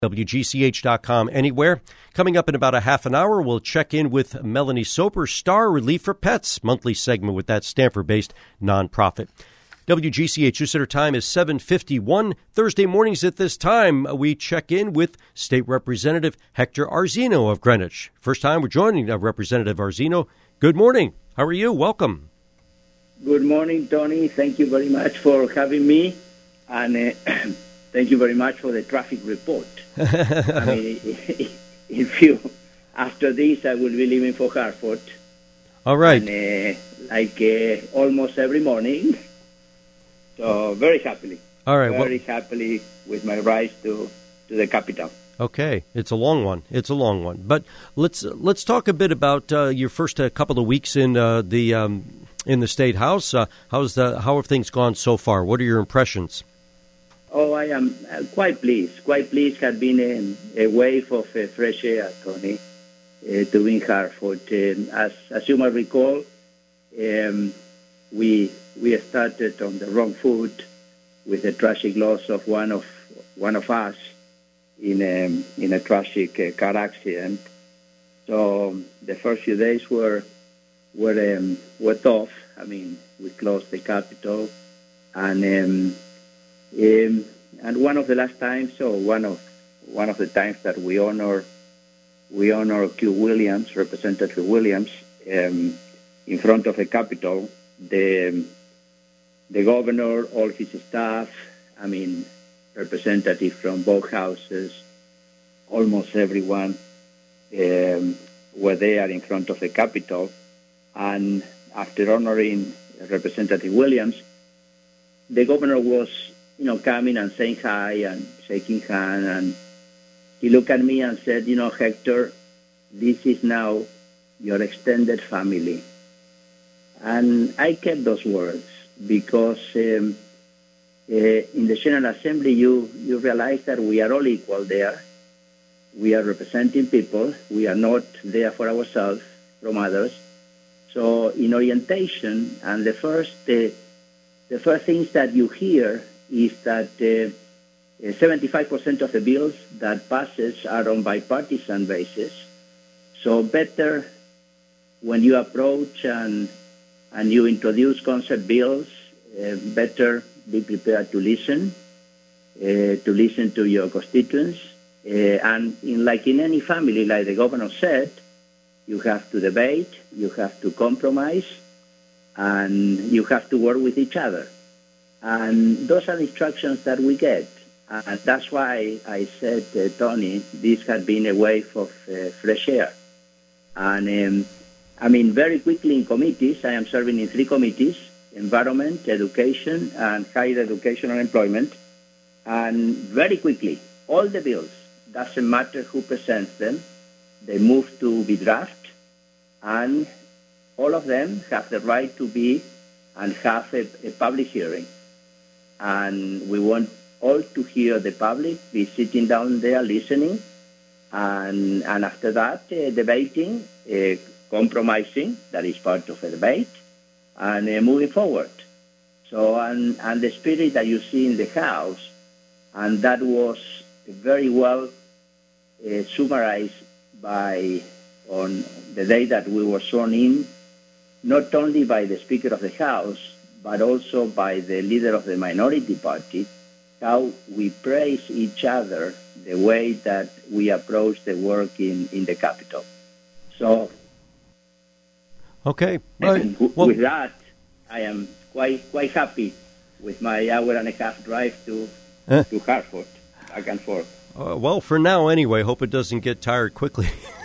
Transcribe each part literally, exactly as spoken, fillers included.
W G C H dot com anywhere. Coming up in about a half an hour, we'll check in with Melanie Soper, Star Relief for Pets, monthly segment with that Stanford-based nonprofit. W G C H Center time is seven fifty-one. Thursday mornings at this time, we check in with State Representative Hector Arzino of Greenwich. First time we're joining uh, Representative Arzino. Good morning. How are you? Welcome. Good morning, Tony. Thank you very much for having me. And uh, thank you very much for the traffic report. I mean, if you, after this, I will be leaving for Hartford. All right. And, uh, like uh, almost every morning. So very happily. All right. Very well, happily with my rise to, to the capital. Okay, it's a long one. It's a long one. But let's let's talk a bit about uh, your first uh, couple of weeks in uh, the um, in the State House. Uh, how's the how have things gone so far? What are your impressions? Oh, I am uh, quite pleased. Quite pleased. Had been a, a wave of uh, fresh air, Tony, uh, to be in Hartford. Um, as as you might recall, um, we we started on the wrong foot with the tragic loss of one of one of us in a in a tragic uh, car accident. So um, the first few days were were um, were tough. I mean, we closed the Capitol, and. Um, Um, and one of the last times, or one of one of the times that we honor we honor Q. Williams, Representative Williams, um, in front of the Capitol, the the governor, all his staff, I mean, representatives from both houses, almost everyone um, were there in front of the Capitol, and after honoring Representative Williams, the governor was, you know, coming and saying hi and shaking hand, and he looked at me and said, you know, Hector, this is now your extended family. And I kept those words because um, uh, in the General Assembly, you, you realize that we are all equal there. We are representing people. We are not there for ourselves from others. So in orientation, and the first, uh, the first things that you hear is that uh, seventy-five percent of the bills that passes are on bipartisan basis. So better when you approach and and you introduce concept bills, uh, better be prepared to listen, uh, to listen to your constituents. Uh, and in, like in any family, like the governor said, you have to debate, you have to compromise, and you have to work with each other. And those are the instructions that we get. And that's why I said, uh, Tony, this had been a wave of uh, fresh air. And um, I mean, very quickly in committees, I am serving in three committees, environment, education, and higher education and employment. And very quickly, all the bills, doesn't matter who presents them, they move to be draft, and all of them have the right to be and have a, a public hearing. And we want all to hear the public, be sitting down there listening, and and after that, uh, debating, uh, compromising, that is part of a debate, and uh, moving forward. So, and, and the spirit that you see in the House, and that was very well uh, summarized by, on the day that we were sworn in, not only by the Speaker of the House, but also by the leader of the minority party, how we praise each other the way that we approach the work in, in the Capitol. So, okay. And uh, well, with that, I am quite quite happy with my hour and a half drive to uh, to Hartford, back and forth. Uh, well, for now, anyway. Hope it doesn't get tired quickly.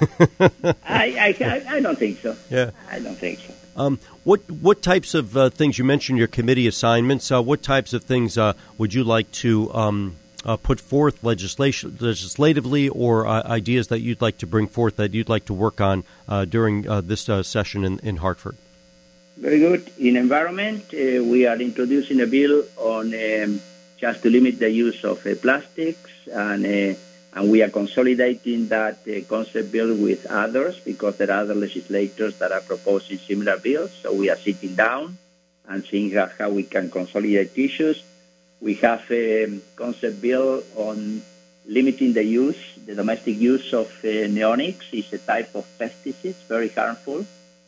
I, I I don't think so. Yeah, I don't think so. Um, what what types of uh, things, you mentioned your committee assignments, uh, what types of things uh, would you like to um, uh, put forth legislation, legislatively, or uh, ideas that you'd like to bring forth that you'd like to work on uh, during uh, this uh, session in, in Hartford? Very good. In environment, uh, we are introducing a bill on um, just to limit the use of uh, plastics, and uh, and we are consolidating that uh, concept bill with others because there are other legislators that are proposing similar bills. So we are sitting down and seeing how, how we can consolidate issues. We have a concept bill on limiting the use, the domestic use of uh, neonics is a type of pesticide, very harmful,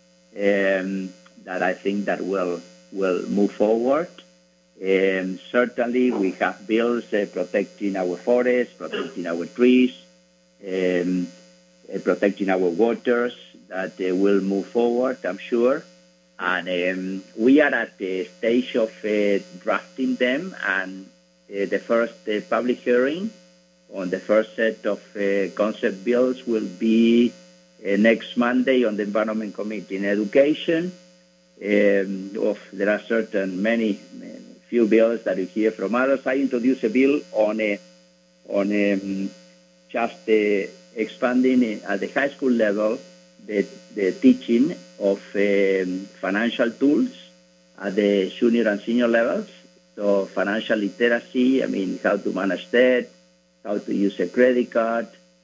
um, that I think that will will move forward. Um, certainly, we have bills uh, protecting our forests, protecting our trees, um, uh, protecting our waters that uh, will move forward, I'm sure. And um, we are at the stage of uh, drafting them, and uh, the first uh, public hearing on the first set of uh, concept bills will be uh, next Monday on the Environment Committee. In education, um, of, there are certain many, many few bills that you hear from others. I introduced a bill on a, on um, just uh, expanding at the high school level the, the teaching of um, financial tools at the junior and senior levels. So financial literacy, I mean, how to manage debt, how to use a credit card,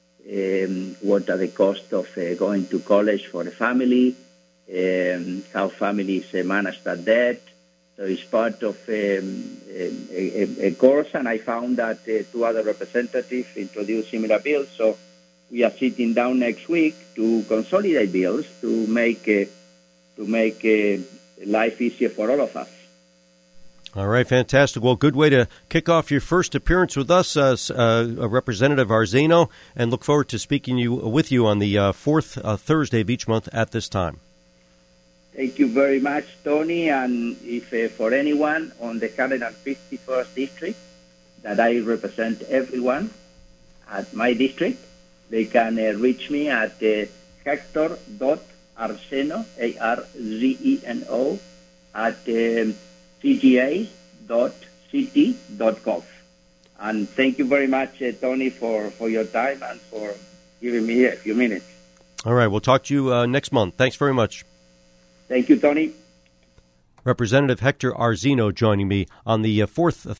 um, what are the costs of uh, going to college for a family, um, how families uh, manage that debt. So it's part of um, a, a, a course, and I found that uh, two other representatives introduced similar bills. So we are sitting down next week to consolidate bills to make uh, to make uh, life easier for all of us. All right, fantastic. Well, good way to kick off your first appearance with us, uh, uh, Representative Arzeno, and look forward to speaking you with you on the uh, fourth uh, Thursday of each month at this time. Thank you very much, Tony. And if uh, for anyone on the one hundred fifty-first district that I represent everyone at my district, they can uh, reach me at uh, hector dot arzeno, A R Z E N O, at um, c g a dot c t dot gov. And thank you very much, uh, Tony, for, for your time and for giving me a few minutes. All right, we'll talk to you uh, next month. Thanks very much. Thank you, Tony. Representative Hector Arzeno joining me on the uh, fourth